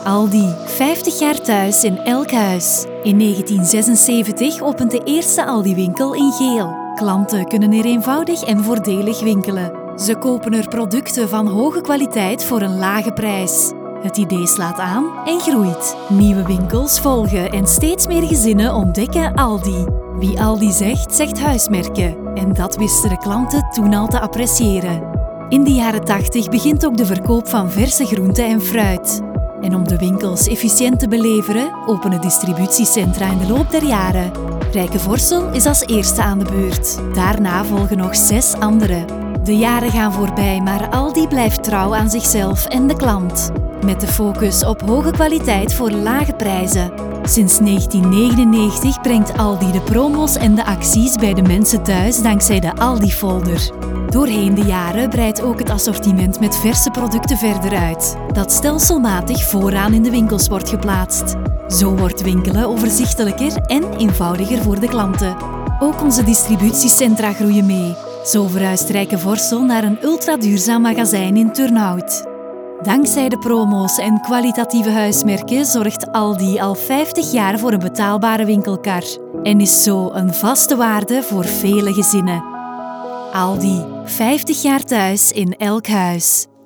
Aldi, 50 jaar thuis in elk huis. In 1976 opent de eerste Aldi-winkel in Geel. Klanten kunnen er eenvoudig en voordelig winkelen. Ze kopen er producten van hoge kwaliteit voor een lage prijs. Het idee slaat aan en groeit. Nieuwe winkels volgen en steeds meer gezinnen ontdekken Aldi. Wie Aldi zegt, zegt huismerken. En dat wisten de klanten toen al te appreciëren. In de jaren 80 begint ook de verkoop van verse groenten en fruit. En om de winkels efficiënt te beleveren, openen distributiecentra in de loop der jaren. Rijkevorsel is als eerste aan de beurt. Daarna volgen nog 6 andere. De jaren gaan voorbij, maar Aldi blijft trouw aan zichzelf en de klant. Met de focus op hoge kwaliteit voor lage prijzen. Sinds 1999 brengt Aldi de promos en de acties bij de mensen thuis dankzij de Aldi-folder. Doorheen de jaren breidt ook het assortiment met verse producten verder uit, dat stelselmatig vooraan in de winkels wordt geplaatst. Zo wordt winkelen overzichtelijker en eenvoudiger voor de klanten. Ook onze distributiecentra groeien mee. Zo verhuist Rijkevorsel naar een ultraduurzaam magazijn in Turnhout. Dankzij de promo's en kwalitatieve huismerken zorgt Aldi al 50 jaar voor een betaalbare winkelkar en is zo een vaste waarde voor vele gezinnen. Aldi, 50 jaar thuis in elk huis.